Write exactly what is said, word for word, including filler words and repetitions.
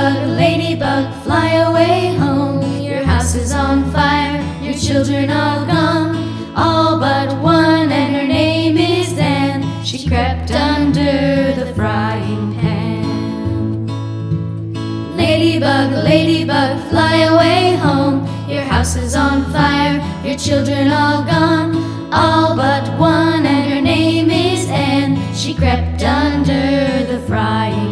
Ladybug, ladybug, fly away home. Your house is on fire, your children all gone, all but one, and her name is Anne. She crept under the frying pan. Ladybug, ladybug, fly away home. Your house is on fire, your children all gone, all but one, and her name is Anne. She crept under the frying pan.